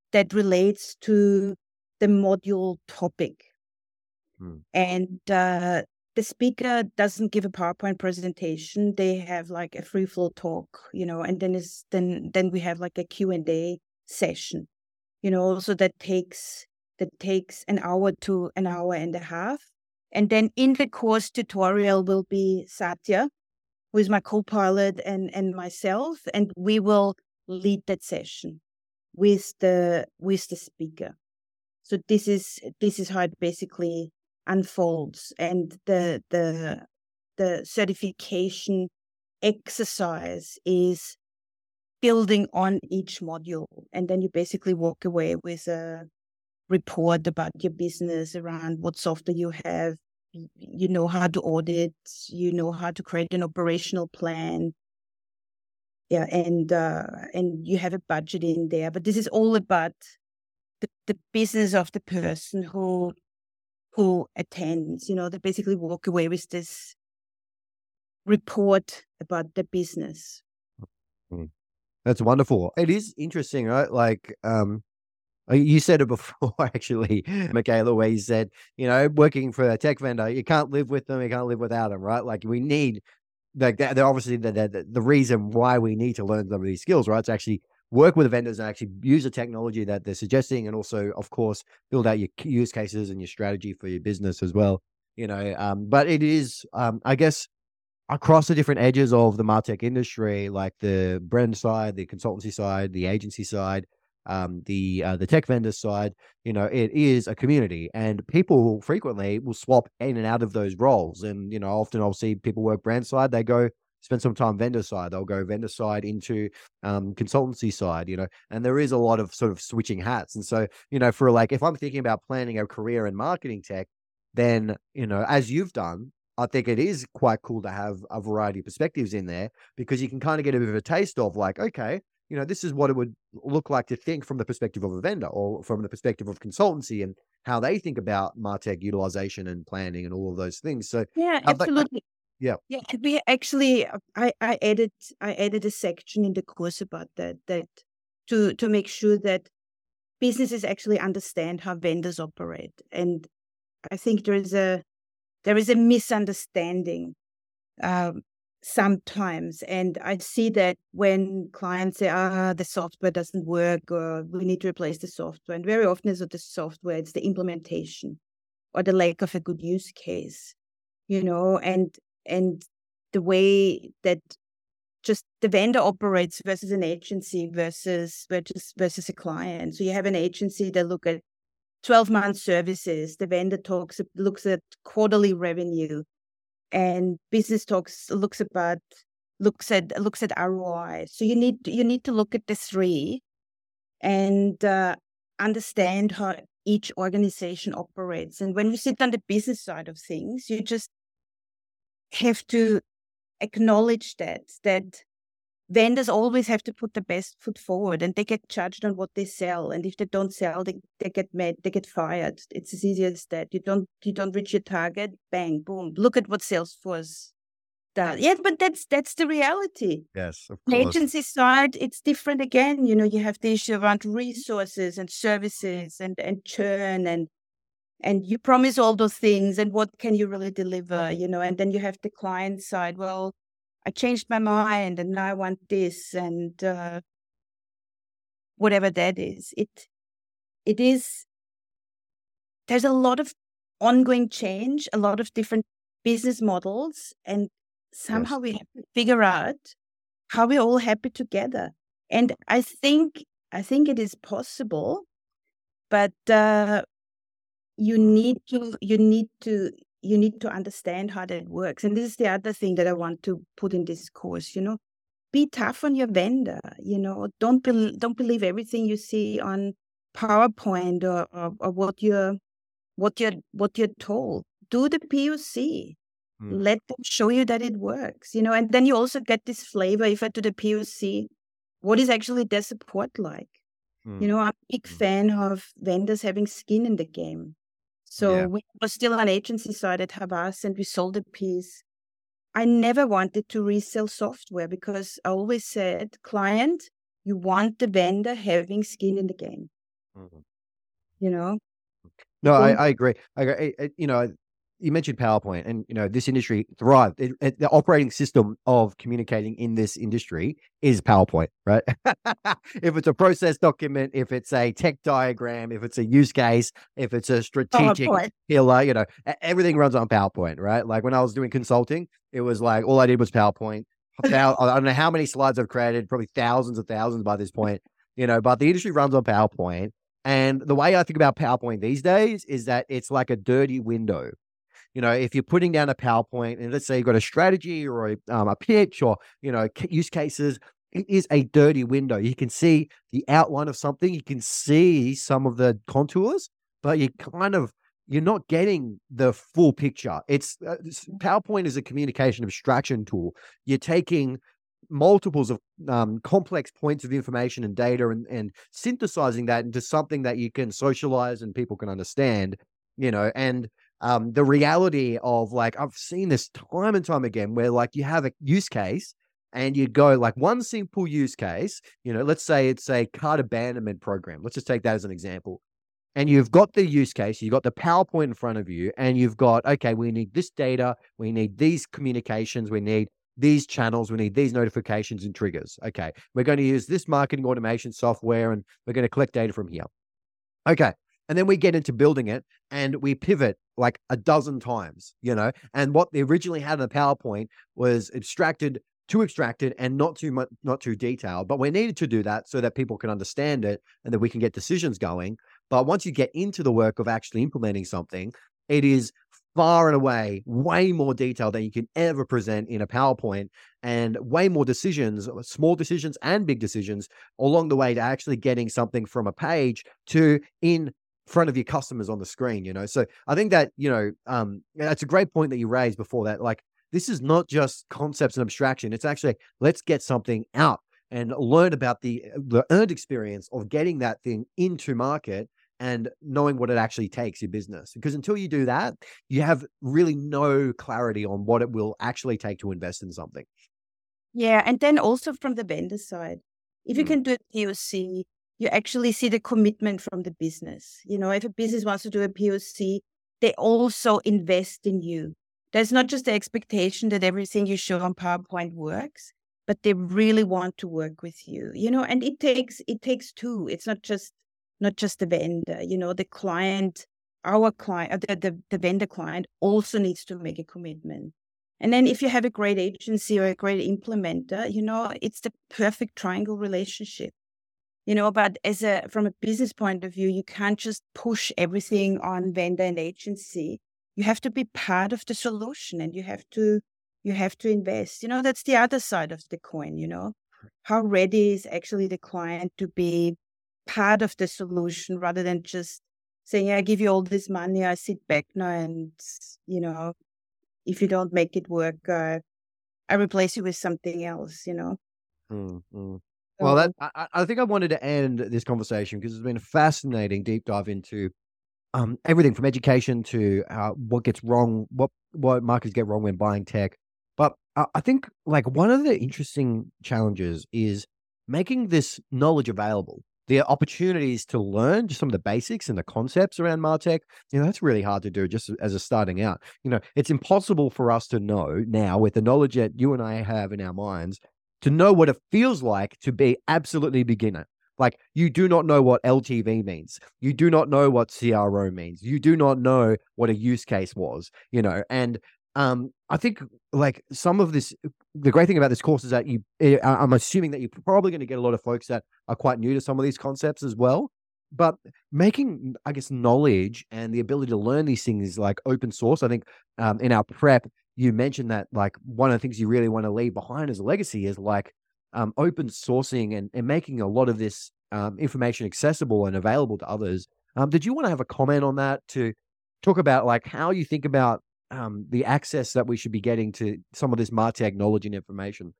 that relates to the module topic. Hmm. And uh, the speaker doesn't give a PowerPoint presentation. They have like a free flow talk, you know, and then is then then we have like a Q and A session, you know, also that takes that takes an hour to an hour and a half. And then in the course tutorial will be Satya, who is my co-pilot, and and myself, and we will lead that session with the with the speaker. So this is this is how it basically unfolds, and the the the certification exercise is building on each module, and then you basically walk away with a report about your business around what software you have. You know how to audit, you know how to create an operational plan. Yeah, and uh, and you have a budget in there. But this is all about the, the business of the person who who attends. You know, they basically walk away with this report about the business. Mm. That's wonderful. It is interesting, right? Like, um, uh, you said it before, actually, Michaela, where you said, you know, working for a tech vendor, you can't live with them, you can't live without them, right? Like, we need, like, they're they're obviously the, the the reason why we need to learn some of these skills, right? To actually work with the vendors and actually use the technology that they're suggesting, and also, of course, build out your k- use cases and your strategy for your business as well. You know, um, but it is, um, I guess, across the different edges of the MarTech industry, like the brand side, the consultancy side, the agency side, um, the uh, the tech vendor side, you know, it is a community, and people frequently will swap in and out of those roles. And you know, often I'll see people work brand side, they go spend some time vendor side, they'll go vendor side into um, consultancy side, you know, and there is a lot of sort of switching hats. And so, you know, for like, if I'm thinking about planning a career in marketing tech, then you know, as you've done, I think it is quite cool to have a variety of perspectives in there, because you can kind of get a bit of a taste of like, okay, you know, this is what it would look like to think from the perspective of a vendor, or from the perspective of consultancy, and how they think about MarTech utilization and planning and all of those things. So, Yeah, uh, but uh, absolutely. yeah, Yeah, we actually, uh, I, I added I added a section in the course about that that to to make sure that businesses actually understand how vendors operate. And I think there is a there is a misunderstanding um, sometimes, and I see that when clients say, "Ah, the software doesn't work," or "We need to replace the software," and very often it's not the software; it's the implementation or the lack of a good use case. You know, and and the way that just the vendor operates versus an agency versus versus versus a client. So you have an agency that look at twelve month services. The vendor talks looks at quarterly revenue, and business talks looks about looks at looks at R O I. So you need you need to look at the three and uh, understand how each organization operates. And when you sit on the business side of things, you just have to acknowledge that that vendors always have to put the best foot forward, and they get judged on what they sell. And if they don't sell, they, they get made, they get fired. It's as easy as that. You don't you don't reach your target, bang, boom. Look at what Salesforce does. Yeah, but that's that's the reality. yes, of The course. agency side, it's different again. You know, you have the issue around resources and services and and churn, and and you promise all those things, and what can you really deliver? You know, and then you have the client side. Well, I changed my mind and now I want this, and uh, whatever that is. It it is there's a lot of ongoing change, a lot of different business models, and Yes. somehow we have to figure out how we're all happy together. And I think I think it is possible, but uh, you need to you need to you need to understand how that works. And this is the other thing that I want to put in this course. You know, be tough on your vendor. You know, don't bel don't believe everything you see on PowerPoint, or, or, or what you're what you're what you're told. Do the P O C. Mm, Let them show you that it works. You know, and then you also get this flavor. If I do the P O C, what is actually their support like? You mm, know, I'm a big mm. fan of vendors having skin in the game. So Yeah. we were still on agency side at Havas, and we sold a piece. I never wanted to resell software, because I always said, client, you want the vendor having skin in the game. Mhm. you know? No, I, Think, I agree. I agree. It- it- you know, you mentioned PowerPoint, and you know this industry thrived. It, it, the operating system of communicating in this industry is PowerPoint, right? If it's a process document, if it's a tech diagram, if it's a use case, if it's a strategic PowerPoint. pillar, you know, e- everything runs on PowerPoint, right? Like when I was doing consulting, it was like all I did was PowerPoint. Thou- I don't know how many slides I've created, probably thousands of thousands by this point, you know, but the industry runs on PowerPoint. And the way I think about PowerPoint these days is that it's like a dirty window. You know, if you're putting down a PowerPoint and let's say you've got a strategy or a, um, a pitch or, you know, ca- use cases, it is a dirty window. You can see the outline of something, you can see some of the contours, but you kind of, you're not getting the full picture. It's uh, s- PowerPoint is a communication abstraction tool. You're taking multiples of um, complex points of information and data and, and synthesizing that into something that you can socialize and people can understand, you know, and um, the reality of like, I've seen this time and time again where like you have a use case and you go like one simple use case, you know, let's say it's a cart abandonment program. Let's just take that as an example. And you've got the use case, you've got the PowerPoint in front of you, and you've got, okay, we need this data, we need these communications, we need these channels, we need these notifications and triggers. Okay, we're going to use this marketing automation software and we're going to collect data from here. Okay. And then we get into building it and we pivot like a dozen times, you know, and what they originally had in the PowerPoint was abstracted, too extracted and not too much, not too detailed, but we needed to do that so that people can understand it and that we can get decisions going. But once you get into the work of actually implementing something, it is far and away way more detailed than you can ever present in a PowerPoint and way more decisions, small decisions and big decisions along the way to actually getting something from a page to in front of your customers on the screen, you know? So I think that, you know, um, that's a great point that you raised before that. Like, this is not just concepts and abstraction. It's actually, let's get something out and learn about the, the earned experience of getting that thing into market and knowing what it actually takes your business. Because until you do that, you have really no clarity on what it will actually take to invest in something. Yeah, and then also from the vendor side, if you Mm, can do a P O C, you actually see the commitment from the business. You know, if a business wants to do a P O C, they also invest in you. There's not just the expectation that everything you show on PowerPoint works, but they really want to work with you. You know, and it takes it takes two. It's not just not just the vendor. You know, the client, our client, uh, the the, the vendor client also needs to make a commitment. And then if you have a great agency or a great implementer, you know, it's the perfect triangle relationship. You know, but as a from a business point of view, you can't just push everything on vendor and agency. You have to be part of the solution and you have to you have to invest. You know, that's the other side of the coin, you know. How ready is actually the client to be part of the solution rather than just saying, yeah, I give you all this money, I sit back now and, you know, if you don't make it work, uh, I replace you with something else, you know? mm, mm. Well, that So, I, I I think I wanted to end this conversation because it's been a fascinating deep dive into um, everything from education to uh, what gets wrong, what what marketers get wrong when buying tech. But I, I think like one of the interesting challenges is making this knowledge available. The opportunities to learn just some of the basics and the concepts around Martech, you know, that's really hard to do just as a starting out. You know, it's impossible for us to know now with the knowledge that you and I have in our minds to know what it feels like to be absolutely beginner. Like you do not know what L T V means. You do not know what C R O means. You do not know what a use case was, you know, and um, I think like some of this, the great thing about this course is that you, eh, I- I'm assuming that you're probably going to get a lot of folks that are quite new to some of these concepts as well. But making, I guess, knowledge and the ability to learn these things like open source. I think um, in our prep, you mentioned that like one of the things you really want to leave behind as a legacy is like um, open sourcing and, and making a lot of this um, information accessible and available to others. Um, did you want to have a comment on that to talk about like how you think about um, the access that we should be getting to some of this MarTech knowledge and information?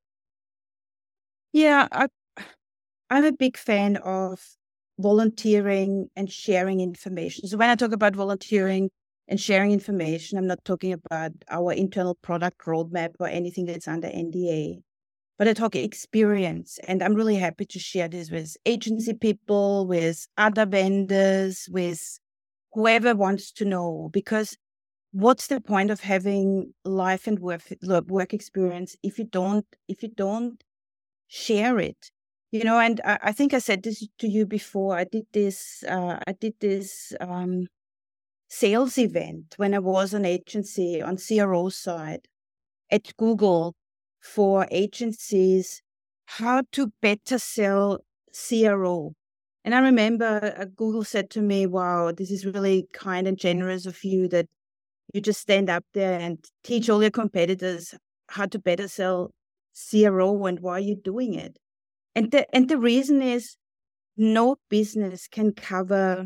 yeah, I, I'm a big fan of volunteering and sharing information. So when I talk about volunteering and sharing information, I'm not talking about our internal product roadmap or anything that's under N D A. but I talk experience. And I'm really happy to share this with agency people, with other vendors, with whoever wants to know, because what's the point of having life and work work experience if you don't if you don't share it? You know, and I, I think I said this to you before. I did this. Uh, I did this um, sales event when I was an agency on C R O side at Google for agencies, how to better sell C R O. And I remember uh, Google said to me, "Wow, this is really kind and generous of you that you just stand up there and teach all your competitors how to better sell C R O and why you're doing it." And the, and the reason is no business can cover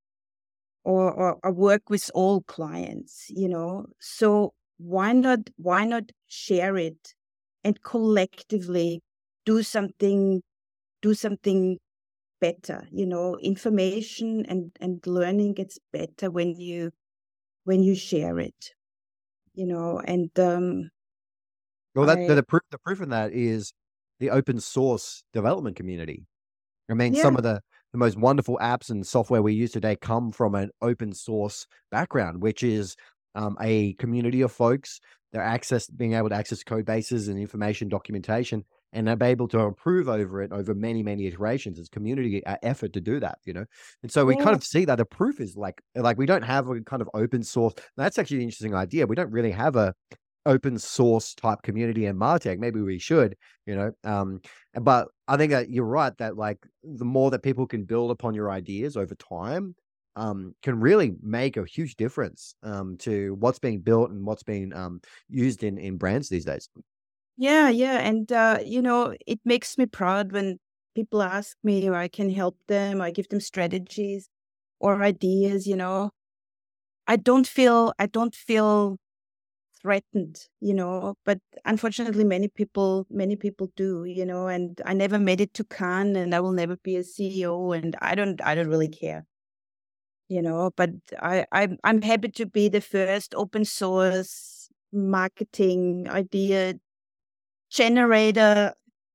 or, or, or work with all clients, you know. So why not why not share it and collectively do something do something better, you know. Information and, and learning gets better when you when you share it, you know. And um Well, that the, I the proof the proof in that is the open source development community. I mean, yeah some of the the most wonderful apps and software we use today come from an open source background, which is um, a community of folks. They're access being able to access code bases and information documentation, and they're able to improve over it over many many iterations. It's community uh, effort to do that, you know. And so we kind yeah of see that the proof is like like we don't have a kind of open source. That's actually an interesting idea. We don't really have a open source type community in MarTech. Maybe we should, you know. Um, but I think that you're right that like the more that people can build upon your ideas over time, um, can really make a huge difference um, to what's being built and what's being um, used in in brands these days. yeah yeah and uh you know, it makes me proud when people ask me or I can help them, I give them strategies or ideas, you know. I don't feel I don't feel threatened, you know, but unfortunately many people many people do, you know. And I never made it to Cannes and I will never be a C E O, and I don't I don't really care, you know. But I I'm I'm happy to be the first open source marketing idea generator,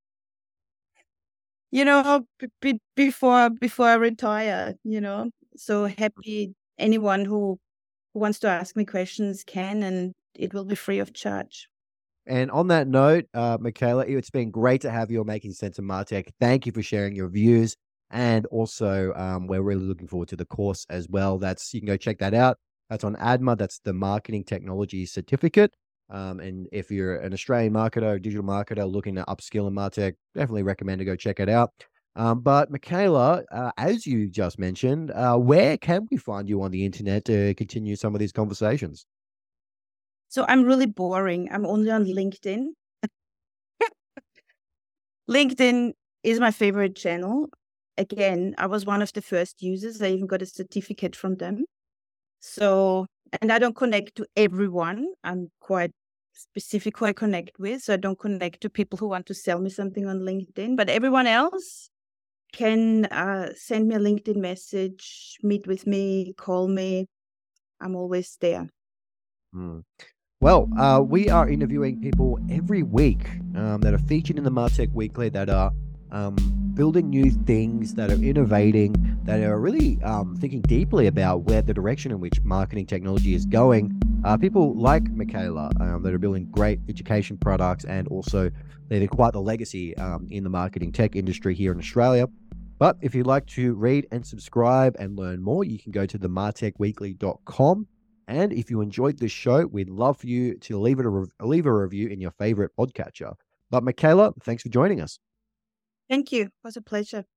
you know, b- b- before before I retire, you know. So happy anyone who who wants to ask me questions can, and it will be free of charge. And on that note, uh, Michaela, it's been great to have you on Making Sense of MarTech. Thank you for sharing your views. And also, um, we're really looking forward to the course as well. That's you can go check that out. That's on A D M A. That's the Marketing Technology Certificate. Um, and if you're an Australian marketer, digital marketer looking to upskill in MarTech, definitely recommend to go check it out. Um, but Michaela, uh, as you just mentioned, uh, where can we find you on the internet to continue some of these conversations? So I'm really boring. I'm only on LinkedIn. LinkedIn is my favorite channel. Again, I was one of the first users. I even got a certificate from them. So, and I don't connect to everyone. I'm quite specific who I connect with. So I don't connect to people who want to sell me something on LinkedIn. But everyone else can uh, send me a LinkedIn message, meet with me, call me. I'm always there. Hmm. Well, uh, we are interviewing people every week um, that are featured in the MarTech Weekly that are um, building new things, that are innovating, that are really um, thinking deeply about where the direction in which marketing technology is going. Uh, people like Michaela um, that are building great education products and also leaving quite the legacy um, in the marketing tech industry here in Australia. But if you'd like to read and subscribe and learn more, you can go to the martech weekly dot com. And if you enjoyed this show, we'd love for you to leave it a rev- leave a review in your favorite podcatcher. But Michaela, thanks for joining us. Thank you. It was a pleasure.